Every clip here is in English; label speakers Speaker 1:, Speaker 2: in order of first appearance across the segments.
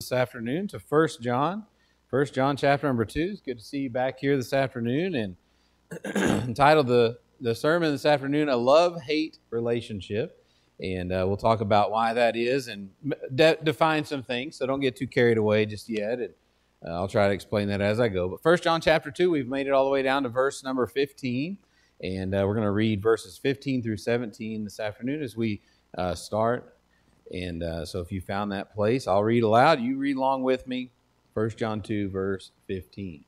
Speaker 1: this afternoon to First John. First John chapter number 2. It's good to see you back here this afternoon. And entitled the sermon this afternoon, A Love-Hate Relationship. And we'll talk about why that is and define some things. So don't get too carried away just yet. And I'll try to explain that as I go. But First John chapter 2, we've made it all the way down to verse number 15. And we're going to read verses 15 through 17 this afternoon as we start. And so if you found that place, I'll read aloud. You read along with me. 1 John 2, verse 15.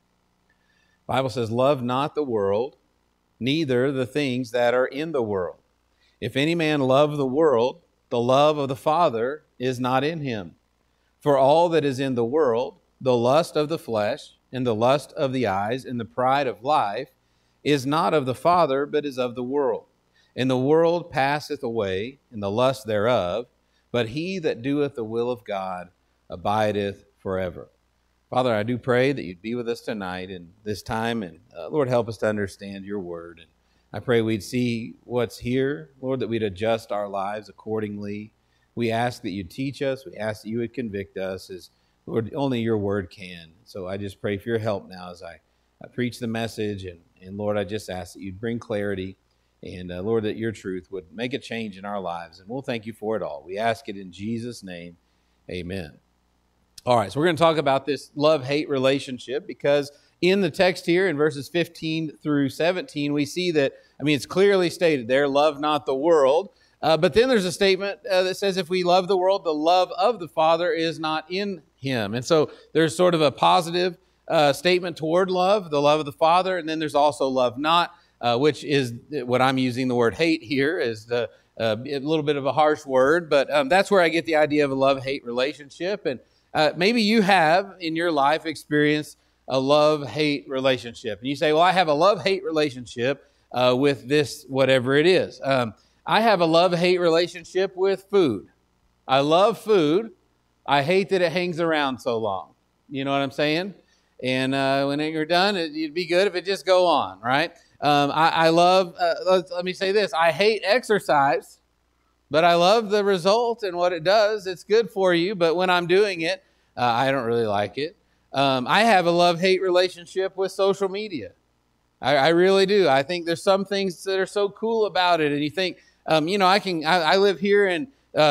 Speaker 1: The Bible says, "Love not the world, neither the things that are in the world. If any man love the world, the love of the Father is not in him. For all that is in the world, the lust of the flesh, and the lust of the eyes, and the pride of life, is not of the Father, but is of the world. And the world passeth away, and the lust thereof, but he that doeth the will of God abideth forever." Father, I do pray that you'd be with us tonight and this time, and Lord, help us to understand your word. And I pray we'd see what's here, Lord, that we'd adjust our lives accordingly. We ask that you'd teach us. We ask that you would convict us, as Lord, only your word can. So I just pray for your help now as I preach the message. And Lord, I just ask that you'd bring clarity. And Lord, that your truth would make a change in our lives. And we'll thank you for it all. We ask it in Jesus' name. Amen. All right, so we're going to talk about this love-hate relationship because in the text here in verses 15 through 17, we see that, it's clearly stated there, love not the world. But then there's a statement that says if we love the world, the love of the Father is not in him. And so there's sort of a positive statement toward love, the love of the Father. And then there's also love not. Which is what I'm using the word hate here is a little bit of a harsh word, but that's where I get the idea of a love-hate relationship. And maybe you have in your life experienced a love-hate relationship. And you say, well, I have a love-hate relationship with this, whatever it is. I have a love-hate relationship with food. I love food. I hate that it hangs around so long. You know what I'm saying? And when you're done, it'd be good if it just go on, right? I love, let me say this, I hate exercise, but I love the result and what it does. It's good for you, but when I'm doing it, I don't really like it. I have a love-hate relationship with social media. I really do. I think there's some things that are so cool about it, and you think, I live here in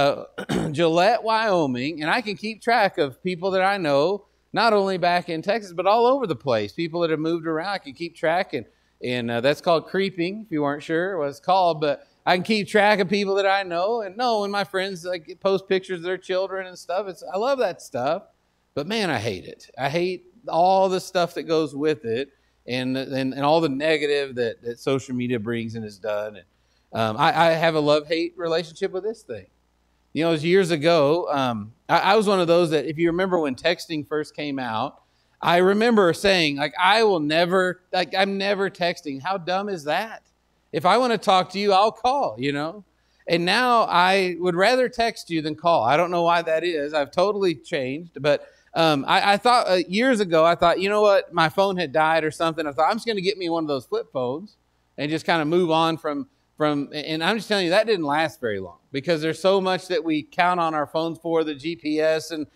Speaker 1: Gillette, Wyoming, and I can keep track of people that I know, not only back in Texas, but all over the place. People that have moved around, I can keep track, and that's called creeping, if you weren't sure what it's called. But I can keep track of people that I know. And when my friends post pictures of their children and stuff, I love that stuff. But man, I hate it. I hate all the stuff that goes with it and all the negative that social media brings and has done. And I have a love-hate relationship with this thing. It was years ago. I was one of those that, if you remember when texting first came out, I remember saying, I'm never texting. How dumb is that? If I want to talk to you, I'll call, And now I would rather text you than call. I don't know why that is. I've totally changed. But I thought years ago, I thought, you know what? My phone had died or something. I thought, I'm just going to get me one of those flip phones and just kind of move on from, and I'm just telling you, that didn't last very long because there's so much that we count on our phones for, the GPS and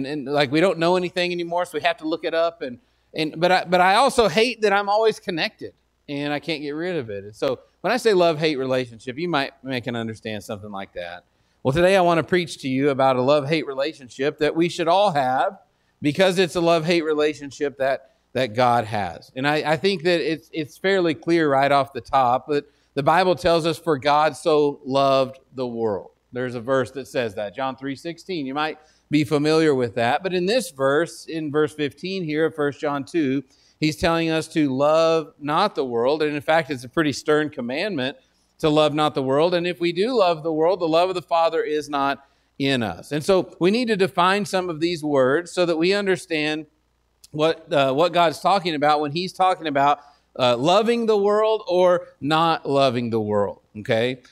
Speaker 1: we don't know anything anymore, so we have to look it up. But I also hate that I'm always connected and I can't get rid of it. And so when I say love-hate relationship, you might can understand something like that. Well, today I want to preach to you about a love-hate relationship that we should all have because it's a love-hate relationship that God has. And I think that it's fairly clear right off the top that the Bible tells us, for God so loved the world. There's a verse that says that, John 3:16. You might be familiar with that. But in this verse, in verse 15 here of 1 John 2, he's telling us to love not the world. And in fact, it's a pretty stern commandment to love not the world. And if we do love the world, the love of the Father is not in us. And so we need to define some of these words so that we understand what God's talking about when he's talking about loving the world or not loving the world. Okay?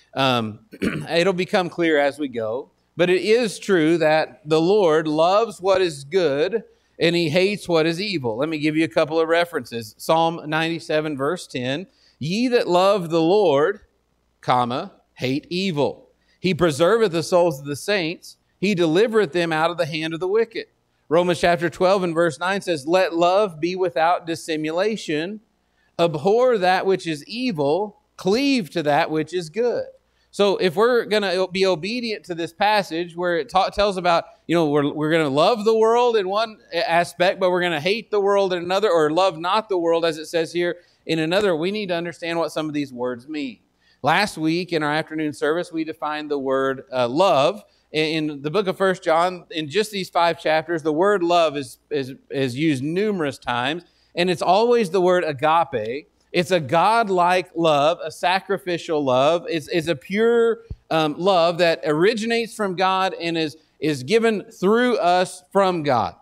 Speaker 1: It'll become clear as we go. But it is true that the Lord loves what is good and he hates what is evil. Let me give you a couple of references. Psalm 97, verse 10. Ye that love the Lord, hate evil. He preserveth the souls of the saints. he delivereth them out of the hand of the wicked. Romans chapter 12 and verse 9 says, let love be without dissimulation. Abhor that which is evil. Cleave to that which is good. So if we're going to be obedient to this passage where it tells about, we're going to love the world in one aspect, but we're going to hate the world in another, or love not the world, as it says here, in another, we need to understand what some of these words mean. Last week in our afternoon service, we defined the word love. In the book of 1 John, in just these 5 chapters, the word love is used numerous times, and it's always the word agape. It's a God-like love, a sacrificial love. It's a pure love that originates from God and is given through us from God.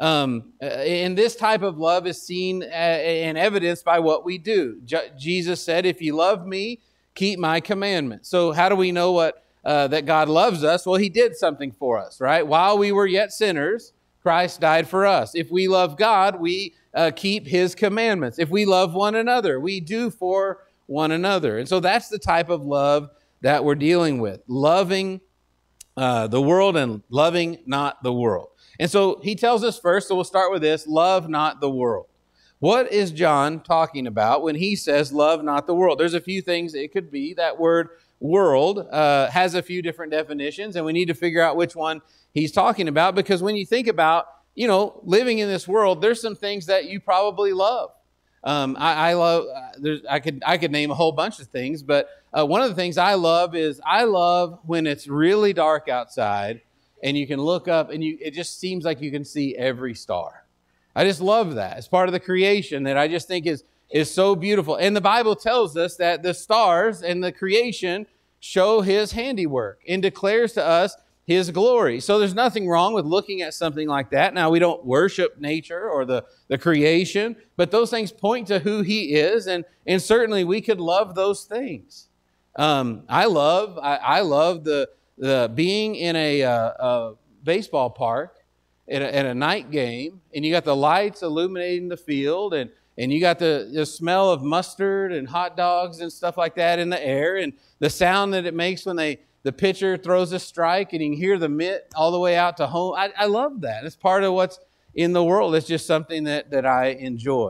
Speaker 1: And this type of love is seen and evidenced by what we do. Jesus said, if you love me, keep my commandments. So how do we know that God loves us? Well, he did something for us, right? While we were yet sinners, Christ died for us. If we love God, we keep his commandments. If we love one another, we do for one another. And so that's the type of love that we're dealing with. Loving the world and loving not the world. And so he tells us first, so we'll start with this, love not the world. What is John talking about when he says love not the world? There's a few things it could be. That word world has a few different definitions, and we need to figure out which one he's talking about, because when you think about, living in this world, there's some things that you probably love. I could name a whole bunch of things, but one of the things I love is when it's really dark outside and you can look up and it just seems like you can see every star. I just love that. It's part of the creation that I just think is so beautiful. And the Bible tells us that the stars and the creation show his handiwork and declares to us his glory. So there's nothing wrong with looking at something like that. Now, we don't worship nature or the creation, but those things point to who he is, and certainly we could love those things. I love the being in a baseball park at a night game, and you got the lights illuminating the field, and you got the smell of mustard and hot dogs and stuff like that in the air, and the sound that it makes when the pitcher throws a strike and you can hear the mitt all the way out to home. I love that. It's part of what's in the world. It's just something that I enjoy.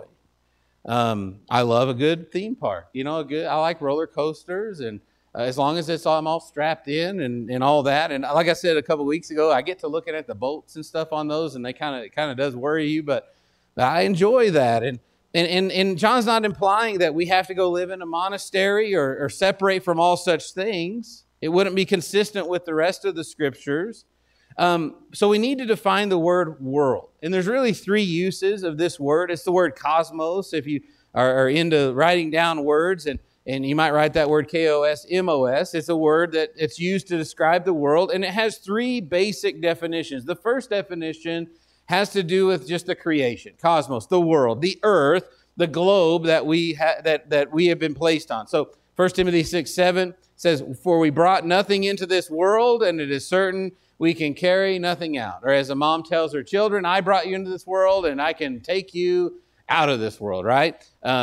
Speaker 1: I love a good theme park. I like roller coasters, and as long as I'm all strapped in and all that. And like I said a couple weeks ago, I get to looking at the boats and stuff on those, and it kind of does worry you, but I enjoy that. And John's not implying that we have to go live in a monastery or separate from all such things. It wouldn't be consistent with the rest of the scriptures. So we need to define the word world. And there's really 3 uses of this word. It's the word cosmos, if you are into writing down words, and you might write that word K-O-S-M-O-S. It's a word that it's used to describe the world, and it has 3 basic definitions. The first definition has to do with just the creation, cosmos, the world, the earth, the globe that we have been placed on. So 1 Timothy 6:7 says, for we brought nothing into this world, and it is certain we can carry nothing out. Or as a mom tells her children, I brought you into this world, and I can take you out of this world, right?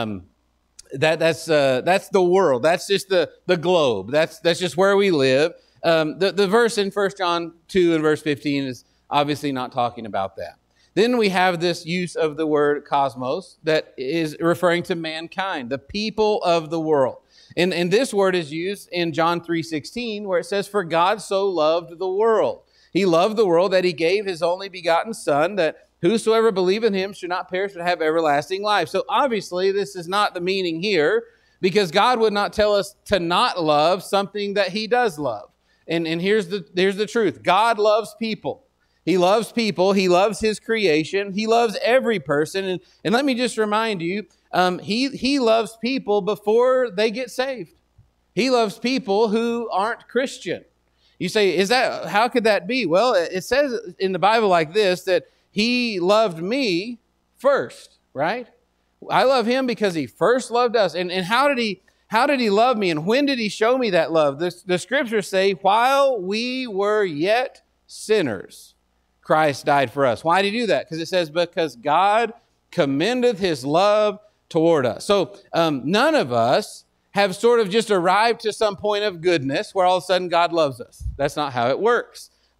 Speaker 1: That's the world. That's just the globe. That's just where we live. The verse in 1 John 2 and verse 15 is obviously not talking about that. Then we have this use of the word cosmos that is referring to mankind, the people of the world. And this word is used in John 3:16, where it says, for God so loved the world. He loved the world that he gave his only begotten Son, that whosoever believe in him should not perish but have everlasting life. So obviously this is not the meaning here, because God would not tell us to not love something that he does love. And here's the truth. God loves people. He loves people. He loves his creation. He loves every person. And let me just remind you, he loves people before they get saved. He loves people who aren't Christian. You say, how could that be? Well, it says in the Bible like this, that he loved me first, right? I love him because he first loved us. And how did he love me? And when did he show me that love? The scriptures say, while we were yet sinners, Christ died for us. Why did he do that? Because it says, because God commendeth his love toward us. So none of us have sort of just arrived to some point of goodness where all of a sudden God loves us. That's not how it works.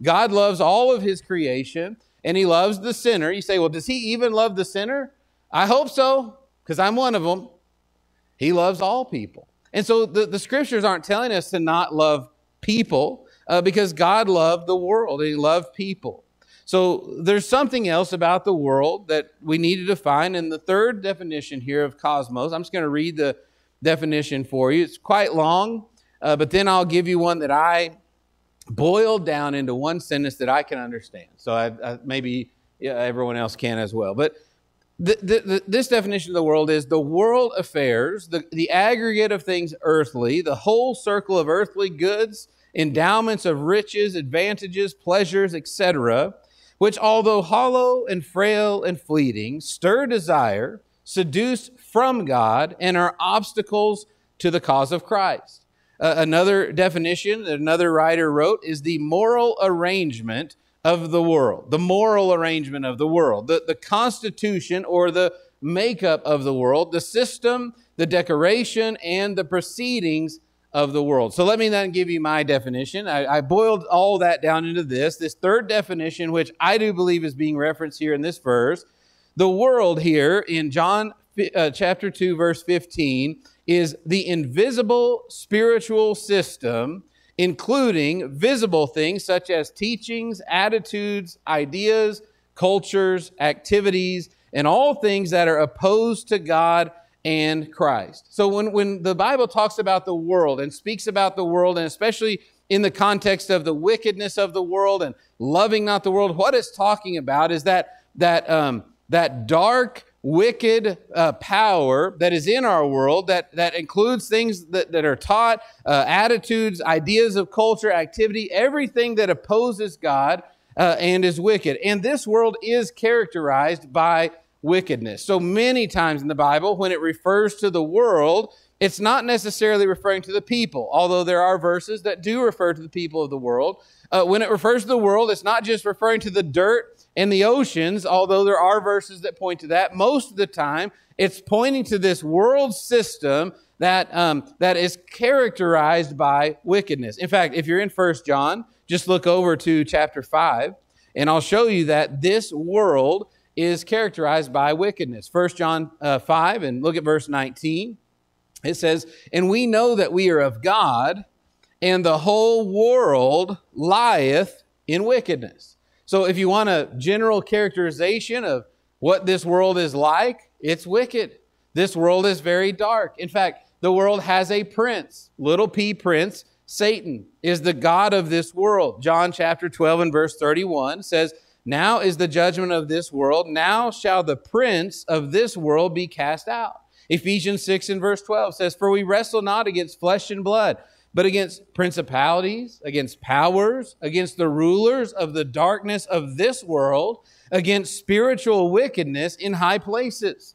Speaker 1: God loves all of his creation, and he loves the sinner. You say, well, does he even love the sinner? I hope so, because I'm one of them. He loves all people. And so the scriptures aren't telling us to not love people because God loved the world and he loved people. So there's something else about the world that we need to define. And the third definition here of cosmos, I'm just going to read the definition for you. It's quite long, but then I'll give you one that I boiled down into one sentence that I can understand. So maybe everyone else can as well. But this definition of the world is the world affairs, the aggregate of things earthly, the whole circle of earthly goods, endowments of riches, advantages, pleasures, etc., which although hollow and frail and fleeting, stir desire, seduce from God, and are obstacles to the cause of Christ. Another definition that another writer wrote is the moral arrangement of the world, the moral arrangement of the world, the constitution or the makeup of the world, the system, the decoration, and the proceedings of the world. So let me then give you my definition. I boiled all that down into this third definition, which I do believe is being referenced here in this verse. The world here in John chapter 2, verse 15, is the invisible spiritual system, including visible things such as teachings, attitudes, ideas, cultures, activities, and all things that are opposed to God and Christ. So when the Bible talks about the world and speaks about the world, and especially in the context of the wickedness of the world and loving not the world, what it's talking about is that dark, wicked power that is in our world that includes things that are taught, attitudes, ideas of culture, activity, everything that opposes God and is wicked. And this world is characterized by wickedness. So many times in the Bible, when it refers to the world, it's not necessarily referring to the people, although there are verses that do refer to the people of the world. When it refers to the world, it's not just referring to the dirt and the oceans, although there are verses that point to that. Most of the time, it's pointing to this world system that is characterized by wickedness. In fact, if you're in 1 John, just look over to chapter 5, and I'll show you that this world is characterized by wickedness. 1 John 5, and look at verse 19. It says, "And we know that we are of God, and the whole world lieth in wickedness." So if you want a general characterization of what this world is like, it's wicked. This world is very dark. In fact, the world has a prince, little p prince. Satan is the god of this world. John chapter 12 and verse 31 says, "Now is the judgment of this world. Now shall the prince of this world be cast out." Ephesians 6 and verse 12 says, "For we wrestle not against flesh and blood, but against principalities, against powers, against the rulers of the darkness of this world, against spiritual wickedness in high places."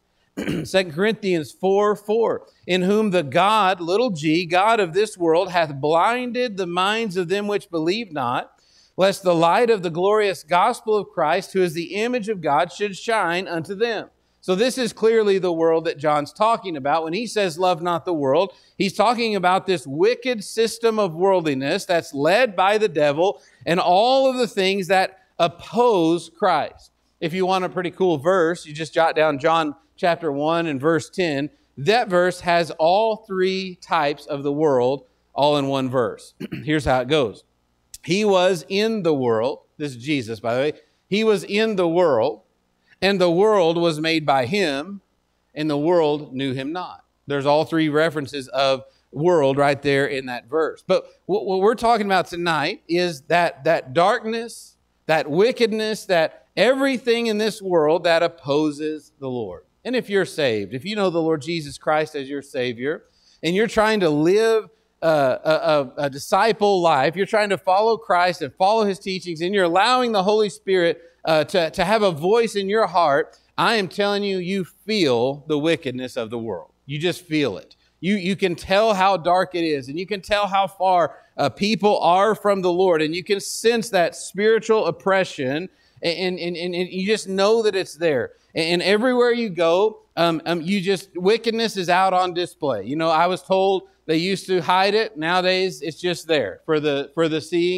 Speaker 1: 2 Corinthians 4:4, "In whom the God, little g, God of this world, hath blinded the minds of them which believe not, lest the light of the glorious gospel of Christ, who is the image of God, should shine unto them." So this is clearly the world that John's talking about. When he says, "Love not the world," he's talking about this wicked system of worldliness that's led by the devil and all of the things that oppose Christ. If you want a pretty cool verse, you just jot down John chapter 1 and verse 10. That verse has all three types of the world all in one verse. Here's how it goes. "He was in the world." This is Jesus, by the way. "He was in the world, and the world was made by him, and the world knew him not." There's all three references of world right there in that verse. But what we're talking about tonight is that darkness, that wickedness, that everything in this world that opposes the Lord. And if you're saved, if you know the Lord Jesus Christ as your Savior, and you're trying to live a disciple life, you're trying to follow Christ and follow his teachings, and you're allowing the Holy Spirit to have a voice in your heart, I am telling you, you feel the wickedness of the world. You just feel it. You can tell how dark it is, and you can tell how far people are from the Lord, and you can sense that spiritual oppression, and you just know that it's there. And everywhere you go, wickedness is out on display. You know, I was told they used to hide it. Nowadays, it's just there for the seeing,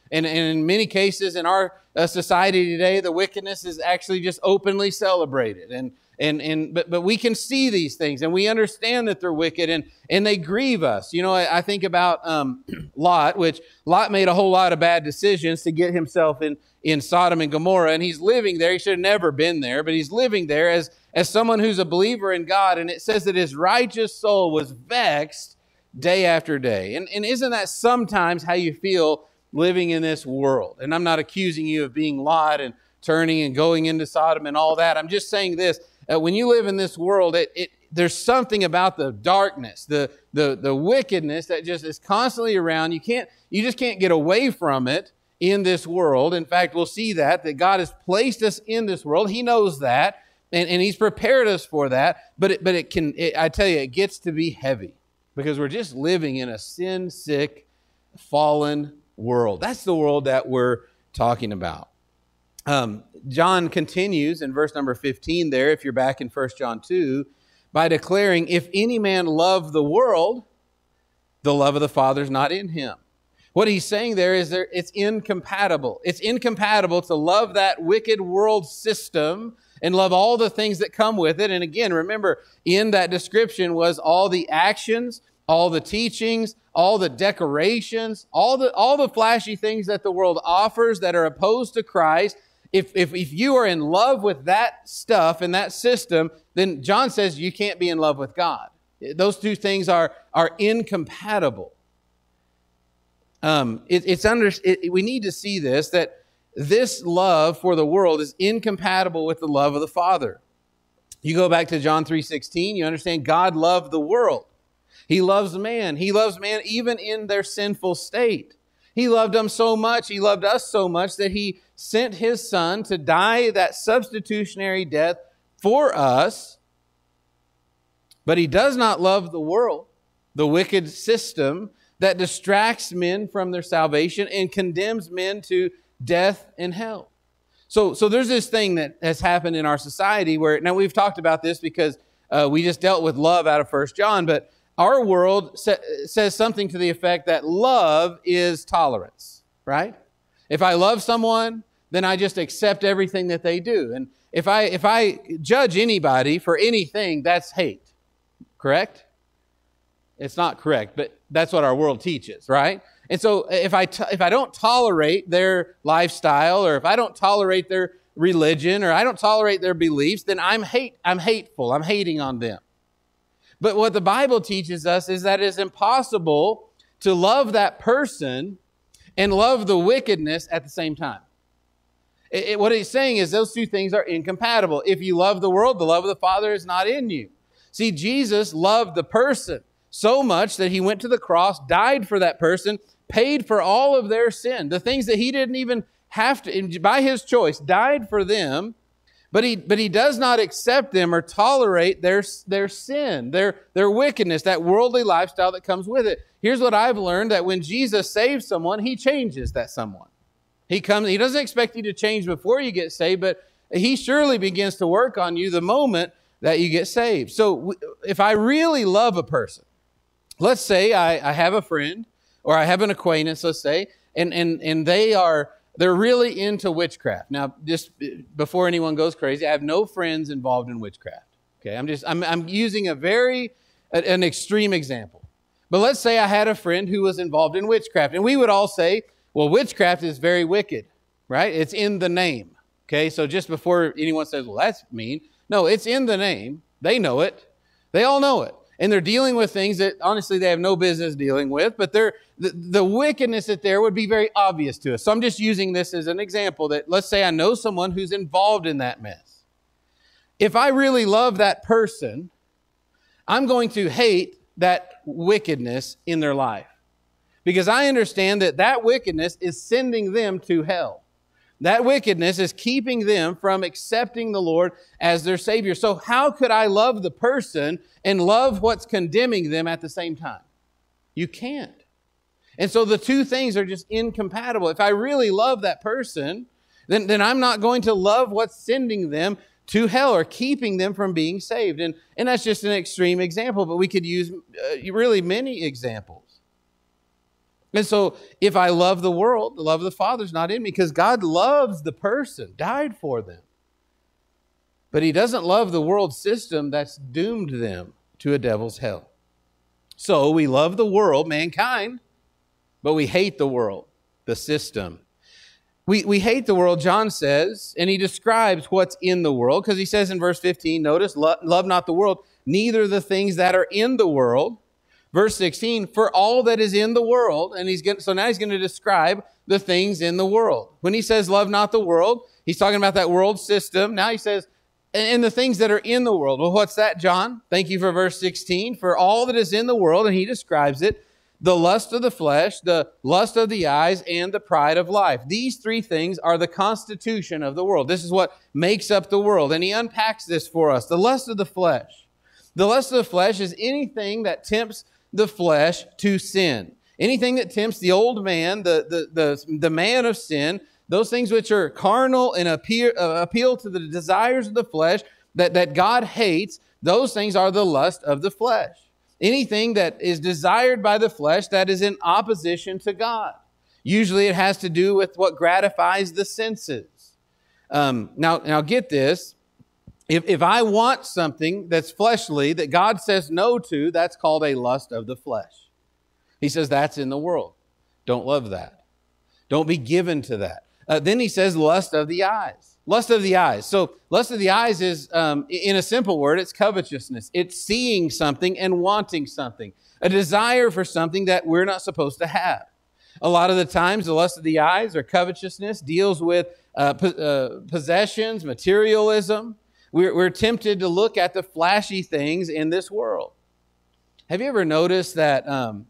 Speaker 1: And in many cases in our society today, the wickedness is actually just openly celebrated. But we can see these things, and we understand that they're wicked, and they grieve us. You know, I think about Lot, which Lot made a whole lot of bad decisions to get himself in Sodom and Gomorrah, and he's living there. He should have never been there, but he's living there as someone who's a believer in God, and it says that his righteous soul was vexed day after day. And isn't that sometimes how you feel living in this world? And I'm not accusing you of being Lot and turning and going into Sodom and all that. I'm just saying this. When you live in this world, there's something about the darkness, the wickedness that just is constantly around. You just can't get away from it in this world. In fact, we'll see that God has placed us in this world. He knows that, and He's prepared us for that. But I tell you, it gets to be heavy because we're just living in a sin-sick, fallen world. That's the world that we're talking about. John continues in verse number 15 there, if you're back in 1 John 2, by declaring, if any man love the world, the love of the Father is not in him. What he's saying there is it's incompatible. It's incompatible to love that wicked world system and love all the things that come with it. And again, remember, in that description was all the actions, all the teachings, all the decorations, all the flashy things that the world offers that are opposed to Christ. If you are in love with that stuff and that system, then John says you can't be in love with God. Those two things are incompatible. We need to see this, that this love for the world is incompatible with the love of the Father. You go back to John 3:16, you understand God loved the world. He loves man. He loves man even in their sinful state. He loved them so much, He loved us so much that He sent His Son to die that substitutionary death for us. But He does not love the world, the wicked system that distracts men from their salvation and condemns men to death and hell. So there's this thing that has happened in our society where, now we've talked about this because we just dealt with love out of 1 John, but our world says something to the effect that love is tolerance, right? If I love someone, then I just accept everything that they do. And if I judge anybody for anything, that's hate, correct? It's not correct, but that's what our world teaches, right? And so if I don't tolerate their lifestyle, or if I don't tolerate their religion, or I don't tolerate their beliefs, then I'm hateful. I'm hating on them. But what the Bible teaches us is that it's impossible to love that person and love the wickedness at the same time. What he's saying is those two things are incompatible. If you love the world, the love of the Father is not in you. See, Jesus loved the person so much that He went to the cross, died for that person, paid for all of their sin, the things that He didn't even have to, by His choice, died for them. But he does not accept them or tolerate their sin, their wickedness, that worldly lifestyle that comes with it. Here's what I've learned, that when Jesus saves someone, He changes that someone. He doesn't expect you to change before you get saved, but He surely begins to work on you the moment that you get saved. So if I really love a person, let's say I have a friend or I have an acquaintance, let's say, and they're really into witchcraft. Now, just before anyone goes crazy, I have no friends involved in witchcraft. Okay, I'm using an extreme example. But let's say I had a friend who was involved in witchcraft, and we would all say, well, witchcraft is very wicked, right? It's in the name. Okay, so just before anyone says, well, that's mean. No, it's in the name. They know it. They all know it. And they're dealing with things that, honestly, they have no business dealing with, but the wickedness that there would be very obvious to us. So I'm just using this as an example that, let's say I know someone who's involved in that mess. If I really love that person, I'm going to hate that wickedness in their life, because I understand that wickedness is sending them to hell. That wickedness is keeping them from accepting the Lord as their Savior. So how could I love the person and love what's condemning them at the same time? You can't. And so the two things are just incompatible. If I really love that person, then I'm not going to love what's sending them to hell or keeping them from being saved. And that's just an extreme example, but we could use really many examples. And so if I love the world, the love of the Father is not in me, because God loves the person, died for them. But he doesn't love the world system that's doomed them to a devil's hell. So we love the world, mankind, but we hate the world, the system. We hate the world, John says, and he describes what's in the world, because he says in verse 15, notice, love not the world, neither the things that are in the world. Verse 16, for all that is in the world, and so now he's going to describe the things in the world. When he says love not the world, he's talking about that world system. Now he says, and the things that are in the world. Well, what's that, John? Thank you for verse 16. For all that is in the world, and he describes it, the lust of the flesh, the lust of the eyes, and the pride of life. These three things are the constitution of the world. This is what makes up the world. And he unpacks this for us. The lust of the flesh. The lust of the flesh is anything that tempts the flesh to sin. Anything that tempts the old man, the man of sin, those things which are carnal and appeal to the desires of the flesh that God hates, those things are the lust of the flesh. Anything that is desired by the flesh that is in opposition to God. Usually it has to do with what gratifies the senses. Now get this. If I want something that's fleshly that God says no to, that's called a lust of the flesh. He says that's in the world. Don't love that. Don't be given to that. Then he says lust of the eyes. Lust of the eyes. So lust of the eyes is, in a simple word, it's covetousness. It's seeing something and wanting something. A desire for something that we're not supposed to have. A lot of the times, the lust of the eyes or covetousness deals with possessions, materialism. We're tempted to look at the flashy things in this world. Have you ever noticed that,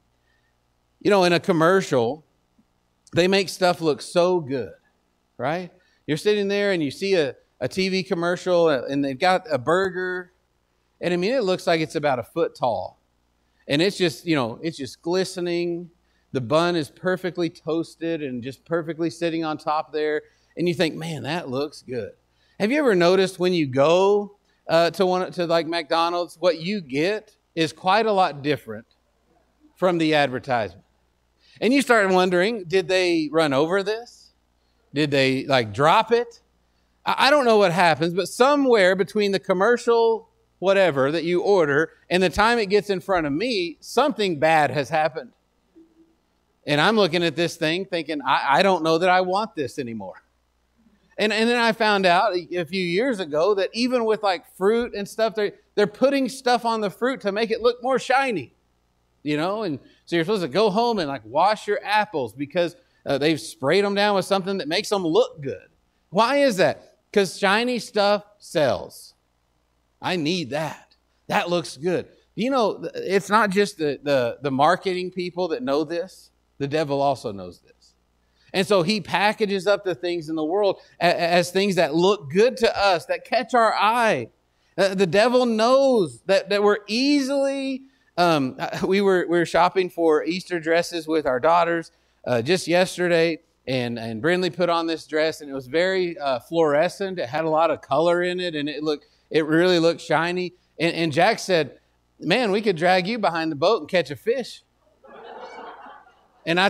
Speaker 1: in a commercial, they make stuff look so good, right? You're sitting there and you see a TV commercial and they've got a burger. And I mean, it looks like it's about a foot tall. And it's just, it's just glistening. The bun is perfectly toasted and just perfectly sitting on top there. And you think, man, that looks good. Have you ever noticed when you go to like McDonald's, what you get is quite a lot different from the advertisement? And you start wondering, did they run over this? Did they drop it? I don't know what happens, but somewhere between the commercial whatever that you order and the time it gets in front of me, something bad has happened. And I'm looking at this thing thinking, I don't know that I want this anymore. And then I found out a few years ago that even with fruit and stuff, they're putting stuff on the fruit to make it look more shiny, And so you're supposed to go home and wash your apples because they've sprayed them down with something that makes them look good. Why is that? Because shiny stuff sells. I need that. That looks good. It's not just the marketing people that know this. The devil also knows this. And so he packages up the things in the world as things that look good to us, that catch our eye. The devil knows that we're easily... we were shopping for Easter dresses with our daughters just yesterday, and Brindley put on this dress, and it was very fluorescent. It had a lot of color in it, and it really looked shiny. And Jack said, "Man, we could drag you behind the boat and catch a fish." And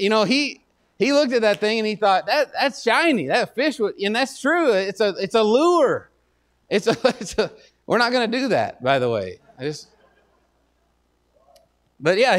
Speaker 1: he looked at that thing and he thought, that's shiny. That fish would, and that's true. It's a lure. We're not going to do that, by the way. But yeah,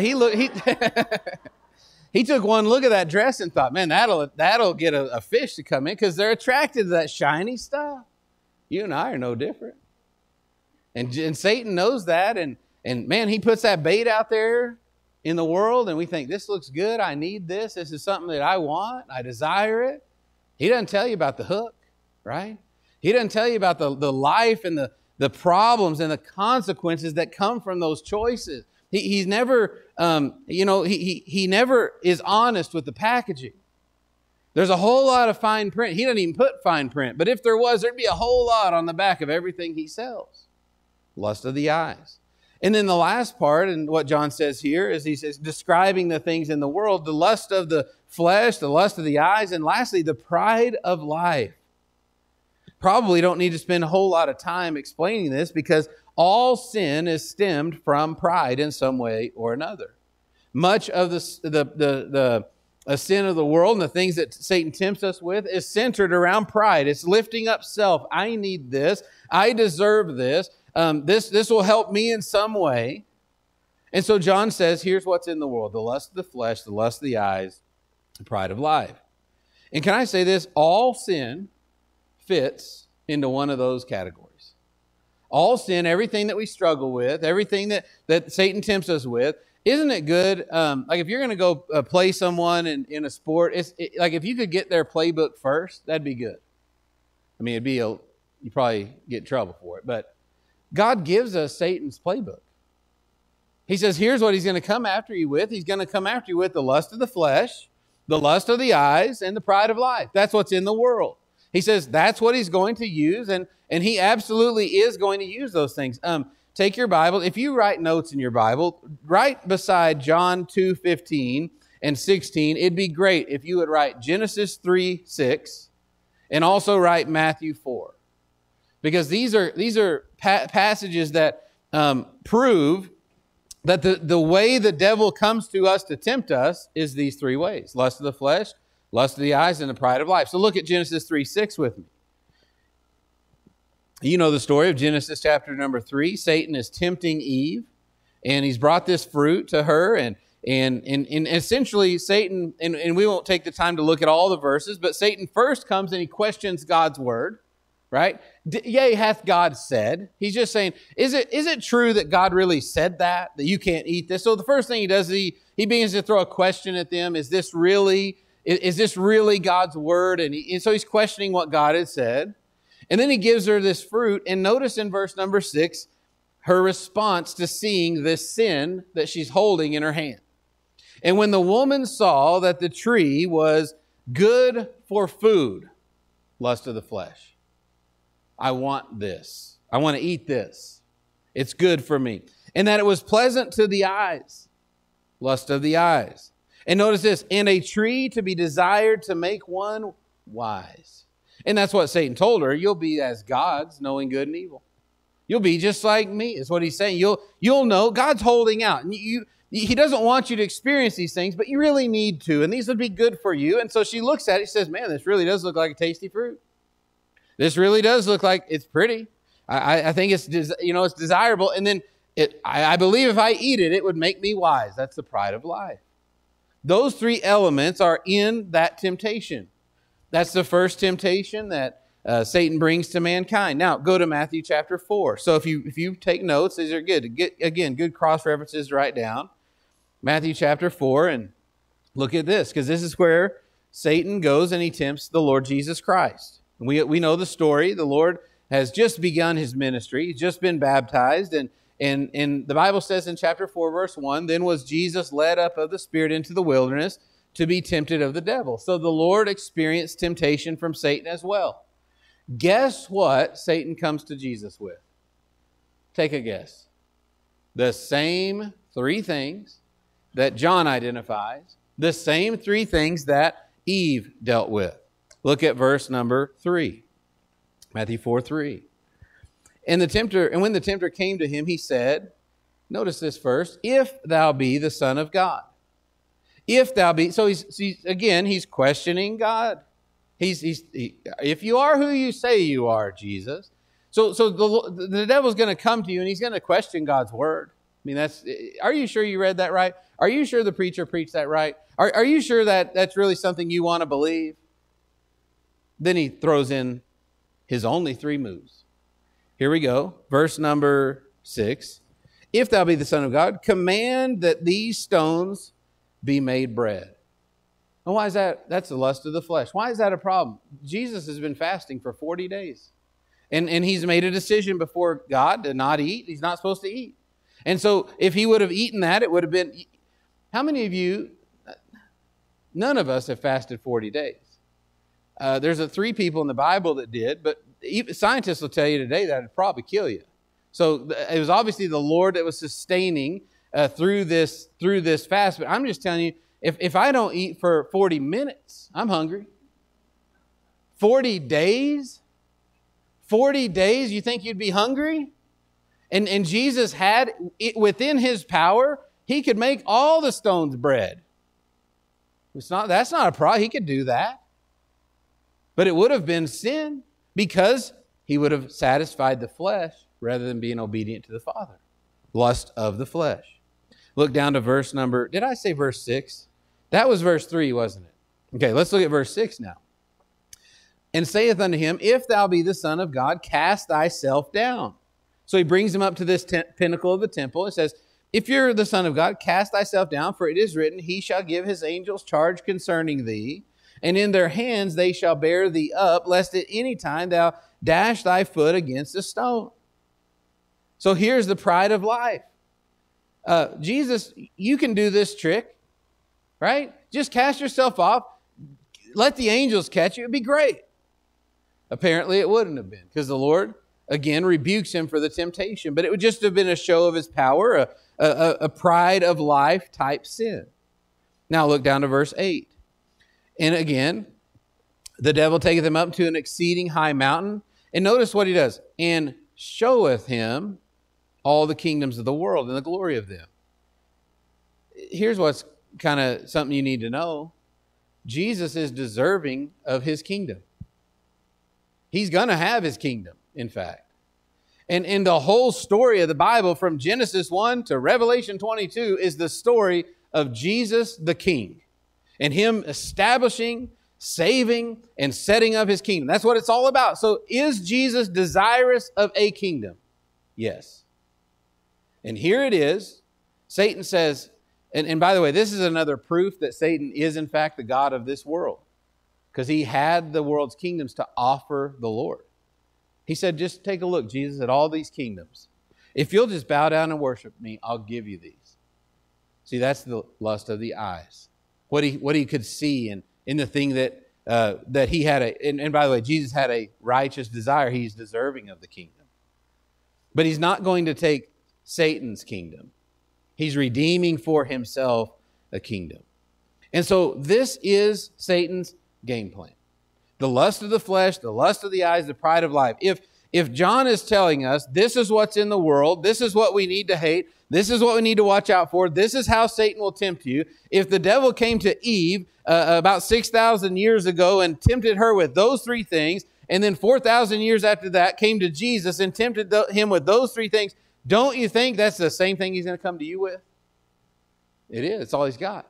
Speaker 1: he took one look at that dress and thought, man, that'll get a fish to come in because they're attracted to that shiny stuff. You and I are no different. And Satan knows that. And man, he puts that bait out there in the world, and we think, this looks good. I need this. This is something that I want. I desire it. He doesn't tell you about the hook, right? He doesn't tell you about the life and the problems and the consequences that come from those choices. He's never, he never is honest with the packaging. There's a whole lot of fine print. He doesn't even put fine print. But if there was, there'd be a whole lot on the back of everything he sells. Lust of the eyes. And then the last part, and what John says here, is he says, describing the things in the world, the lust of the flesh, the lust of the eyes, and lastly, the pride of life. Probably don't need to spend a whole lot of time explaining this because all sin is stemmed from pride in some way or another. much of the sin of the world and the things that Satan tempts us with is centered around pride. It's lifting up self. I need this. I deserve this. This will help me in some way. And so John says, here's what's in the world: the lust of the flesh, the lust of the eyes, the pride of life. And can I say this? All sin fits into one of those categories. All sin, everything that we struggle with, everything that Satan tempts us with, isn't it good? Like if you're going to go play someone in a sport, like if you could get their playbook first, that'd be good. I mean, you probably get in trouble for it, but God gives us Satan's playbook. He says, here's what he's going to come after you with. He's going to come after you with the lust of the flesh, the lust of the eyes, and the pride of life. That's what's in the world. He says that's what he's going to use, and he absolutely is going to use those things. Take your Bible. If you write notes in your Bible, right beside John 2:15 and 16, it'd be great if you would write Genesis 3:6 and also write Matthew 4. Because these are passages that prove that the way the devil comes to us to tempt us is these three ways: lust of the flesh, lust of the eyes, and the pride of life. So look at Genesis 3:6 with me. You know the story of Genesis chapter number 3. Satan is tempting Eve, and he's brought this fruit to her, and essentially Satan, and we won't take the time to look at all the verses, but Satan first comes and he questions God's word, right? Yea, hath God said. He's just saying, is it true that God really said that you can't eat this? So the first thing he does is he begins to throw a question at them. Is this really God's word? And so he's questioning what God had said. And then he gives her this fruit. And notice in verse number 6, her response to seeing this sin that she's holding in her hand. And when the woman saw that the tree was good for food, lust of the flesh. I want this. I want to eat this. It's good for me. And that it was pleasant to the eyes, lust of the eyes. And notice this, and a tree to be desired to make one wise. And that's what Satan told her. You'll be as gods, knowing good and evil. You'll be just like me, is what he's saying. You'll know. God's holding out. And he doesn't want you to experience these things, but you really need to. And these would be good for you. And so she looks at it and says, man, this really does look like a tasty fruit. This really does look like it's pretty. I think it's desirable. And then I believe if I eat it, it would make me wise. That's the pride of life. Those three elements are in that temptation. That's the first temptation that Satan brings to mankind. Now, go to Matthew chapter 4. So if you take notes, these are good. Good cross-references to write down. Matthew chapter 4, and look at this, because this is where Satan goes and he tempts the Lord Jesus Christ. We know the story. The Lord has just begun his ministry. He's just been baptized. And the Bible says in chapter 4, verse 1, then was Jesus led up of the Spirit into the wilderness to be tempted of the devil. So the Lord experienced temptation from Satan as well. Guess what Satan comes to Jesus with? Take a guess. The same three things that John identifies, the same three things that Eve dealt with. Look at verse number 3. Matthew 4:3. And when the tempter came to him, he said, notice this first, if thou be the Son of God. If thou be, so he's questioning God. If you are who you say you are, Jesus. So the devil's going to come to you and he's going to question God's word. I mean, are you sure you read that right? Are you sure the preacher preached that right? Are you sure that that's really something you want to believe? Then he throws in his only three moves. Here we go. Verse number 6. If thou be the Son of God, command that these stones be made bread. And why is that? That's the lust of the flesh. Why is that a problem? Jesus has been fasting for 40 days. And he's made a decision before God to not eat. He's not supposed to eat. And so if he would have eaten that, it would have been... How many of you... None of us have fasted 40 days. There's 3 people in the Bible that did, but scientists will tell you today that it'd probably kill you. So it was obviously the Lord that was sustaining through this fast. But I'm just telling you, if I don't eat for 40 minutes, I'm hungry. 40 days? 40 days, you think you'd be hungry? And Jesus had it within his power He could make all the stones bread. That's not a problem. He could do that. But it would have been sin because he would have satisfied the flesh rather than being obedient to the Father. Lust of the flesh. Look down to verse number, did I say verse 6? That was verse 3, wasn't it? Okay, let's look at verse 6 now. And saith unto him, if thou be the Son of God, cast thyself down. So he brings him up to this pinnacle of the temple. It says, if you're the Son of God, cast thyself down, for it is written, he shall give his angels charge concerning thee, and in their hands they shall bear thee up, lest at any time thou dash thy foot against a stone. So here's the pride of life. Jesus, you can do this trick, right? Just cast yourself off. Let the angels catch you. It'd be great. Apparently it wouldn't have been, because the Lord, again, rebukes him for the temptation. But it would just have been a show of his power, a pride of life type sin. Now look down to verse 8. And again, the devil taketh him up to an exceeding high mountain. And notice what he does. And showeth him all the kingdoms of the world and the glory of them. Here's what's kind of something you need to know. Jesus is deserving of his kingdom. He's going to have his kingdom, in fact. And in the whole story of the Bible, from Genesis 1 to Revelation 22, is the story of Jesus the King and him establishing, saving, and setting up his kingdom. That's what it's all about. So is Jesus desirous of a kingdom? Yes. And here it is. Satan says, and by the way, this is another proof that Satan is in fact the God of this world, because he had the world's kingdoms to offer the Lord. He said, just take a look, Jesus, at all these kingdoms. If you'll just bow down and worship me, I'll give you these. See, that's the lust of the eyes. What he could see in the thing that he had. And by the way, Jesus had a righteous desire. He's deserving of the kingdom. But he's not going to take Satan's kingdom. He's redeeming for himself a kingdom. And so this is Satan's game plan. The lust of the flesh, the lust of the eyes, the pride of life. If John is telling us this is what's in the world, this is what we need to hate, this is what we need to watch out for, this is how Satan will tempt you. If the devil came to Eve about 6,000 years ago and tempted her with those three things, and then 4,000 years after that came to Jesus and tempted him with those three things, don't you think that's the same thing he's going to come to you with? It is. It's all he's got.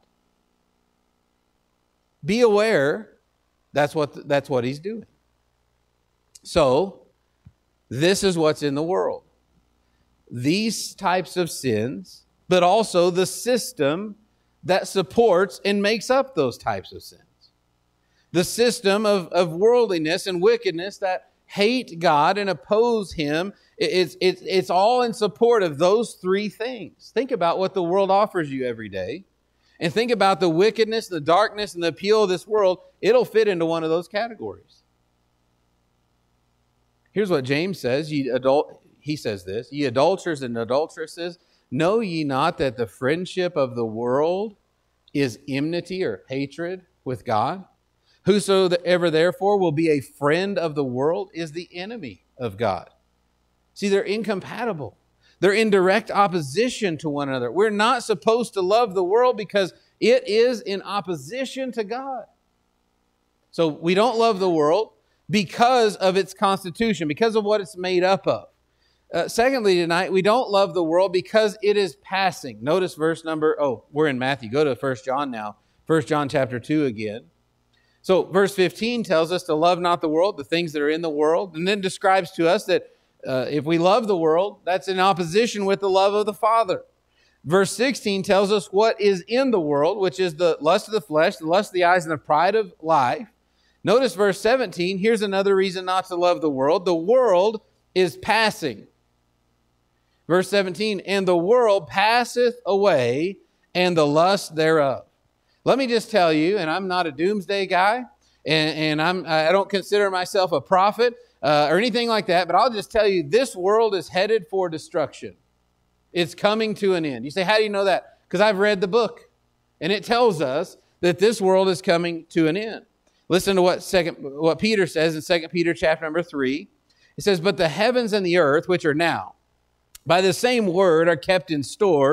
Speaker 1: Be aware. That's what he's doing. So, this is what's in the world. These types of sins, but also the system that supports and makes up those types of sins. The system of worldliness and wickedness that hate God and oppose him, it's all in support of those three things. Think about what the world offers you every day. And think about the wickedness, the darkness, and the appeal of this world. It'll fit into one of those categories. Here's what James says. He says this, ye adulterers and adulteresses, know ye not that the friendship of the world is enmity or hatred with God? Whosoever therefore will be a friend of the world is the enemy of God. See, they're incompatible. They're in direct opposition to one another. We're not supposed to love the world because it is in opposition to God. So we don't love the world because of its constitution, because of what it's made up of. Secondly, tonight, we don't love the world because it is passing. Notice verse number, we're in Matthew. Go to 1 John now. 1 John chapter 2 again. So verse 15 tells us to love not the world, the things that are in the world, and then describes to us that if we love the world, that's in opposition with the love of the Father. Verse 16 tells us what is in the world, which is the lust of the flesh, the lust of the eyes, and the pride of life. Notice verse 17. Here's another reason not to love the world. The world is passing. Verse 17, and the world passeth away, and the lust thereof. Let me just tell you, and I'm not a doomsday guy, and I don't consider myself a prophet, or anything like that, but I'll just tell you, this world is headed for destruction. It's coming to an end. You say, how do you know that? Because I've read the book, and it tells us that this world is coming to an end. Listen to what Peter says in 2 Peter chapter number 3. It says, but the heavens and the earth, which are now, by the same word are kept in store,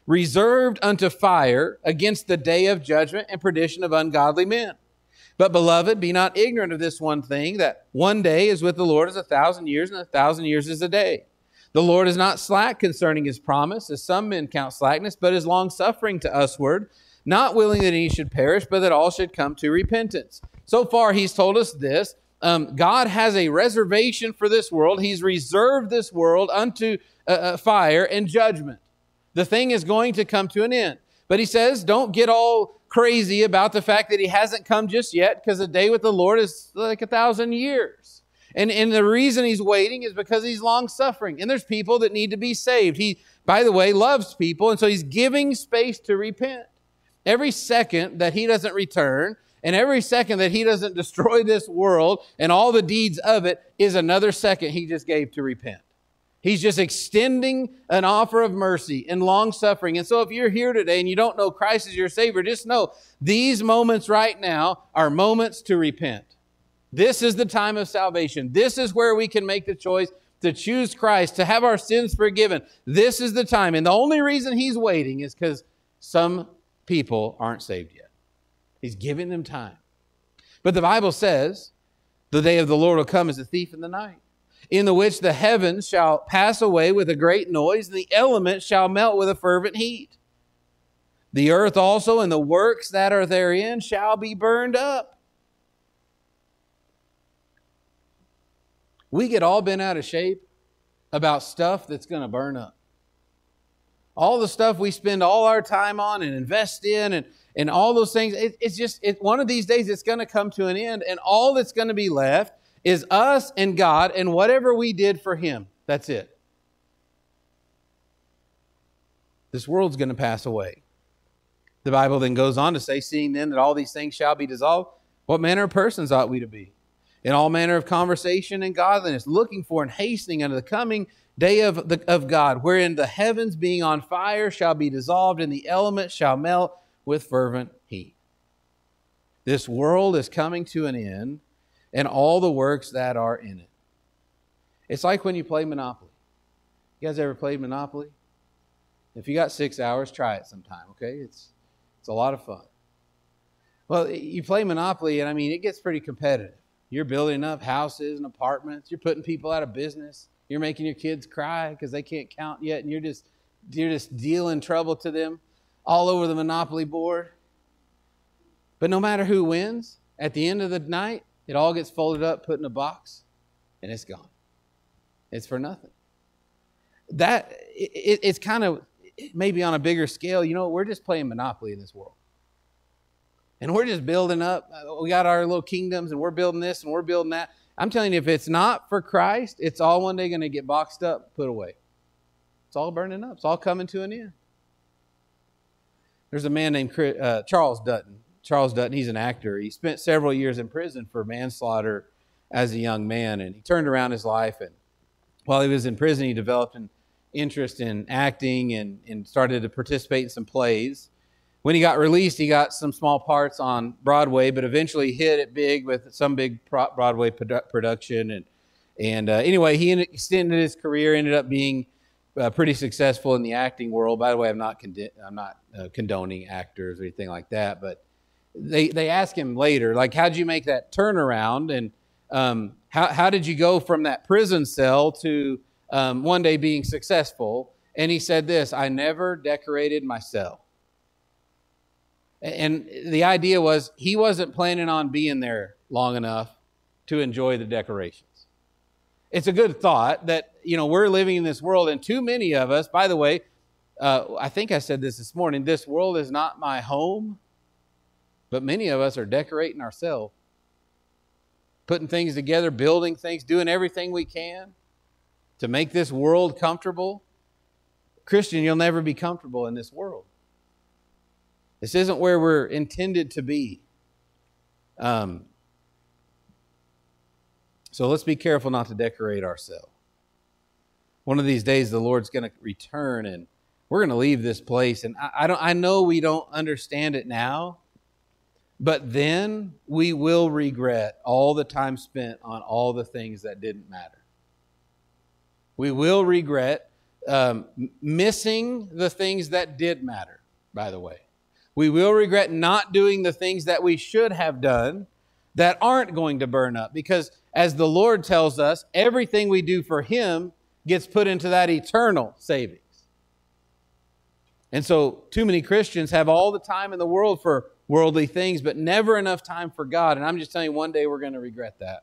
Speaker 1: reserved unto fire against the day of judgment and perdition of ungodly men. But, beloved, be not ignorant of this one thing, that one day is with the Lord as 1,000 years, and 1,000 years is a day. The Lord is not slack concerning his promise, as some men count slackness, but is long-suffering to usward, not willing that any should perish, but that all should come to repentance. So far, he's told us this. God has a reservation for this world. He's reserved this world unto fire and judgment. The thing is going to come to an end. But he says, don't get all crazy about the fact that he hasn't come just yet, because a day with the Lord is like 1,000 years. And the reason he's waiting is because he's long-suffering. And there's people that need to be saved. He, by the way, loves people, and so he's giving space to repent. Every second that he doesn't return, and every second that he doesn't destroy this world and all the deeds of it, is another second he just gave to repent. He's just extending an offer of mercy and long-suffering. And so if you're here today and you don't know Christ as your Savior, just know these moments right now are moments to repent. This is the time of salvation. This is where we can make the choice to choose Christ, to have our sins forgiven. This is the time. And the only reason he's waiting is because some people aren't saved yet. He's giving them time. But the Bible says the day of the Lord will come as a thief in the night, in the which the heavens shall pass away with a great noise, and the elements shall melt with a fervent heat. The earth also and the works that are therein shall be burned up. We get all bent out of shape about stuff that's going to burn up. All the stuff we spend all our time on and invest in and all those things, one of these days it's going to come to an end, and all that's going to be left is us and God and whatever we did for him. That's it. This world's going to pass away. The Bible then goes on to say, seeing then that all these things shall be dissolved, what manner of persons ought we to be? In all manner of conversation and godliness, looking for and hastening unto the coming day of God, wherein the heavens being on fire shall be dissolved, and the elements shall melt with fervent heat. This world is coming to an end, and all the works that are in it. It's like when you play Monopoly. You guys ever played Monopoly? If you got 6 hours, try it sometime, okay? It's a lot of fun. Well, you play Monopoly, and it gets pretty competitive. You're building up houses and apartments. You're putting people out of business. You're making your kids cry because they can't count yet, and you're just dealing trouble to them all over the Monopoly board. But no matter who wins, at the end of the night, it all gets folded up, put in a box, and it's gone. It's for nothing. It's kind of maybe on a bigger scale. We're just playing Monopoly in this world. And we're just building up. We got our little kingdoms, and we're building this, and we're building that. I'm telling you, if it's not for Christ, it's all one day going to get boxed up, put away. It's all burning up. It's all coming to an end. There's a man named Charles Dutton. Charles Dutton, he's an actor. He spent several years in prison for manslaughter as a young man, and he turned around his life. And while he was in prison, he developed an interest in acting and started to participate in some plays. When he got released, he got some small parts on Broadway, but eventually hit it big with some big Broadway production. And anyway, he extended his career, ended up being pretty successful in the acting world. By the way, I'm not condoning actors or anything like that, but they asked him later, like, how'd you make that turnaround? And how did you go from that prison cell to one day being successful? And he said this: I never decorated my cell. And the idea was he wasn't planning on being there long enough to enjoy the decorations. It's a good thought that, we're living in this world, and too many of us, by the way, I think I said this morning, this world is not my home, but many of us are decorating ourselves, putting things together, building things, doing everything we can to make this world comfortable. Christian, you'll never be comfortable in this world. This isn't where we're intended to be. So let's be careful not to decorate ourselves. One of these days, the Lord's going to return, and we're going to leave this place. And I know we don't understand it now, but then we will regret all the time spent on all the things that didn't matter. We will regret missing the things that did matter, by the way. We will regret not doing the things that we should have done that aren't going to burn up. Because as the Lord tells us, everything we do for Him gets put into that eternal savings. And so too many Christians have all the time in the world for worldly things, but never enough time for God. And I'm just telling you, one day we're going to regret that.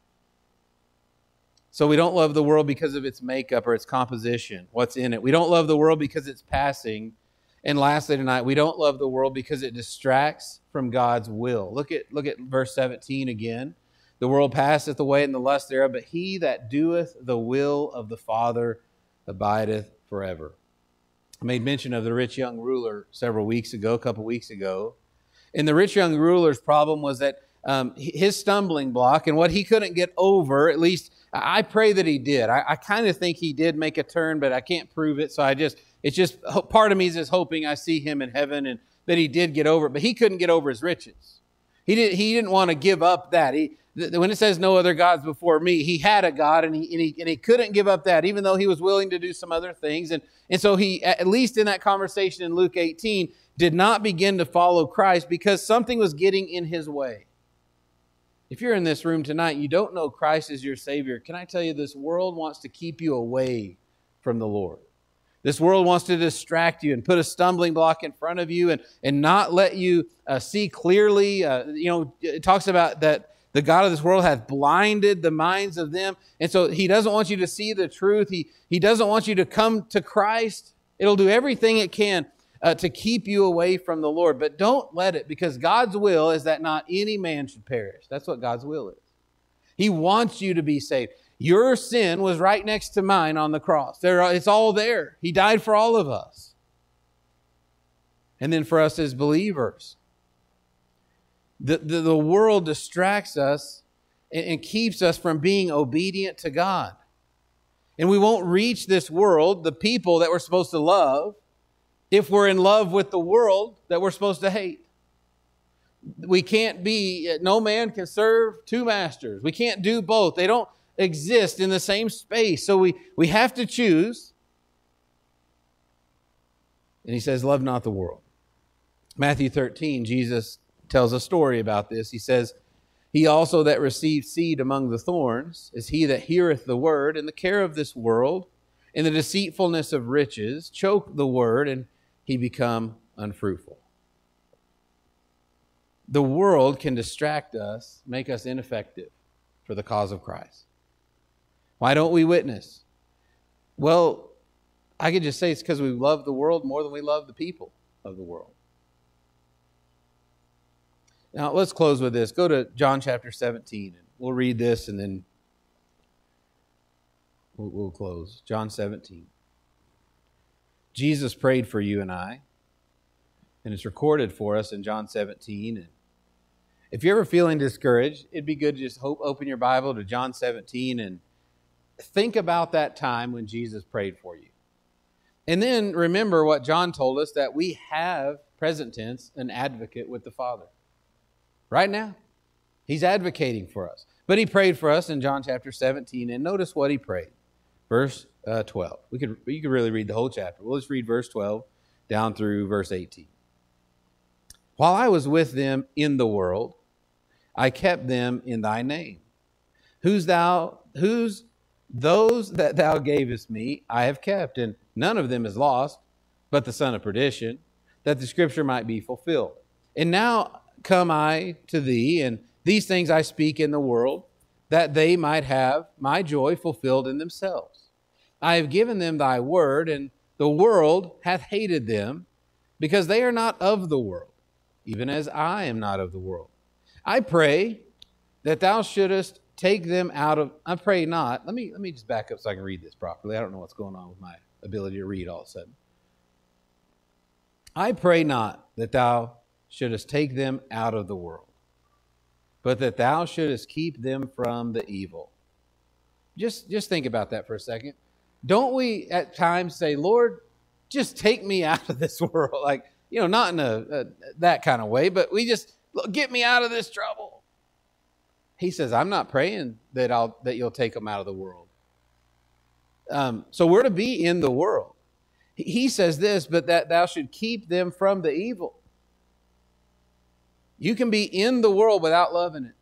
Speaker 1: So we don't love the world because of its makeup or its composition, what's in it. We don't love the world because it's passing. And lastly tonight, we don't love the world because it distracts from God's will. Look at verse 17 again. The world passeth away in the lust thereof, but he that doeth the will of the Father abideth forever. I made mention of the rich young ruler a couple weeks ago. And the rich young ruler's problem was that his stumbling block and what he couldn't get over, at least I pray that he did. I kind of think he did make a turn, but I can't prove it. So it's just part of me is just hoping I see him in heaven and that he did get over it. But he couldn't get over his riches. He didn't want to give up that. When it says no other gods before me, he had a God and he couldn't give up that, even though he was willing to do some other things. And so he, at least in that conversation in Luke 18, did not begin to follow Christ because something was getting in his way. If you're in this room tonight and you don't know Christ as your Savior, can I tell you this world wants to keep you away from the Lord. This world wants to distract you and put a stumbling block in front of you and not let you see clearly. It talks about that the God of this world hath blinded the minds of them. And so he doesn't want you to see the truth. He doesn't want you to come to Christ. It'll do everything it can to keep you away from the Lord. But don't let it, because God's will is that not any man should perish. That's what God's will is. He wants you to be saved. Your sin was right next to mine on the cross. It's all there. He died for all of us. And then for us as believers, the world distracts us and keeps us from being obedient to God. And we won't reach this world, the people that we're supposed to love, if we're in love with the world that we're supposed to hate. We can't no man can serve two masters. We can't do both. They don't exist in the same space. So we have to choose. And he says, love not the world. Matthew 13, Jesus tells a story about this. He says, he also that received seed among the thorns is he that heareth the word, and the care of this world and the deceitfulness of riches choke the word, and he become unfruitful. The world can distract us, make us ineffective for the cause of Christ. Why don't we witness? Well, I could just say it's because we love the world more than we love the people of the world. Now, let's close with this. Go to John chapter 17, and we'll read this, and then we'll close. John 17. Jesus prayed for you and I, and it's recorded for us in John 17. And if you're ever feeling discouraged, it'd be good to just open your Bible to John 17 and think about that time when Jesus prayed for you. And then remember what John told us, that we have, present tense, an advocate with the Father. Right now, he's advocating for us. But he prayed for us in John chapter 17, and notice what he prayed. Verse 12. You could really read the whole chapter. We'll just read verse 12 down through verse 18. While I was with them in the world, I kept them in thy name. Those that thou gavest me, I have kept, and none of them is lost, but the son of perdition, that the scripture might be fulfilled. And now come I to thee, and these things I speak in the world, that they might have my joy fulfilled in themselves. I have given them thy word, and the world hath hated them, because they are not of the world, even as I am not of the world. I pray that thou shouldest take them out of... I pray not. Let me just back up so I can read this properly. I don't know what's going on with my ability to read all of a sudden. I pray not that thou shouldest take them out of the world, but that thou shouldest keep them from the evil. Just think about that for a second. Don't we at times say, Lord, just take me out of this world? Like, not in that kind of way, but we just, get me out of this trouble. He says, I'm not praying that you'll take them out of the world. So we're to be in the world. He says this, but that thou should keep them from the evil. You can be in the world without loving it.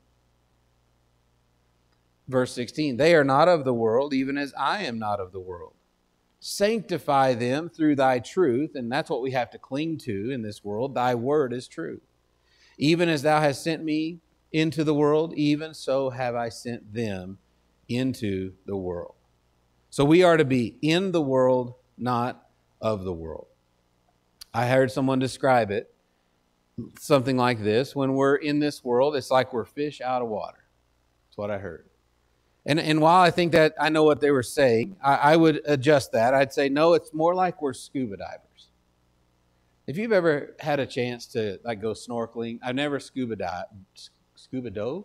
Speaker 1: Verse 16, they are not of the world, even as I am not of the world. Sanctify them through thy truth, and that's what we have to cling to in this world. Thy word is truth. Even as thou hast sent me into the world, even so have I sent them into the world. So we are to be in the world, not of the world. I heard someone describe it something like this. When we're in this world, it's like we're fish out of water. That's what I heard. And while I think that I know what they were saying, I would adjust that. I'd say, no, it's more like we're scuba divers. If you've ever had a chance to like go snorkeling, I've never scuba dove?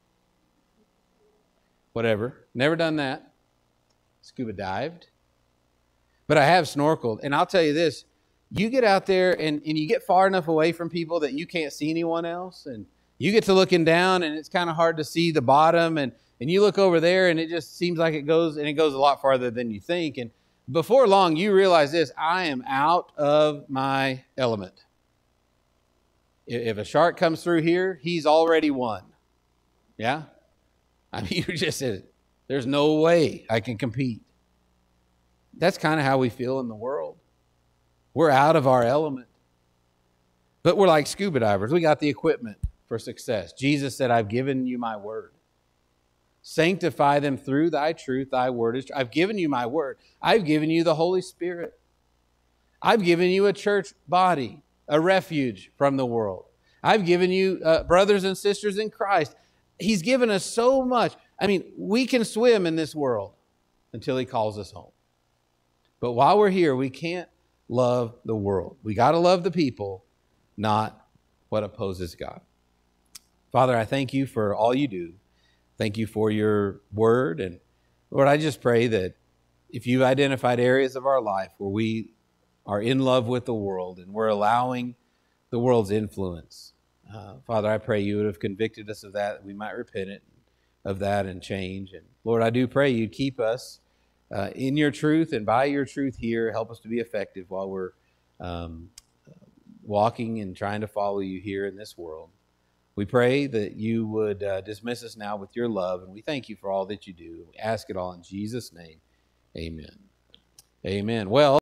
Speaker 1: Whatever. Never done that. Scuba dived. But I have snorkeled. And I'll tell you this, you get out there and you get far enough away from people that you can't see anyone else. And you get to looking down and it's kind of hard to see the bottom. And you look over there and it just seems like it goes a lot farther than you think. And before long, you realize this, I am out of my element. If a shark comes through here, he's already won. Yeah? I mean, you just said, there's no way I can compete. That's kind of how we feel in the world. We're out of our element. But we're like scuba divers. We got the equipment for success. Jesus said, I've given you my word. Sanctify them through thy truth. Thy word is true. I've given you my word. I've given you the Holy Spirit. I've given you a church body, a refuge from the world. I've given you brothers and sisters in Christ. He's given us so much. I mean, we can swim in this world until he calls us home. But while we're here, we can't love the world. We got to love the people, not what opposes God. Father, I thank you for all you do. Thank you for your word. And Lord, I just pray that if you've identified areas of our life where we are in love with the world and we're allowing the world's influence, Father, I pray you would have convicted us of that we might repent of that and change. And Lord, I do pray you'd keep us in your truth and by your truth here. Help us to be effective while we're walking and trying to follow you here in this world. We pray that you would dismiss us now with your love, and we thank you for all that you do. We ask it all in Jesus' name. Amen. Amen. Well,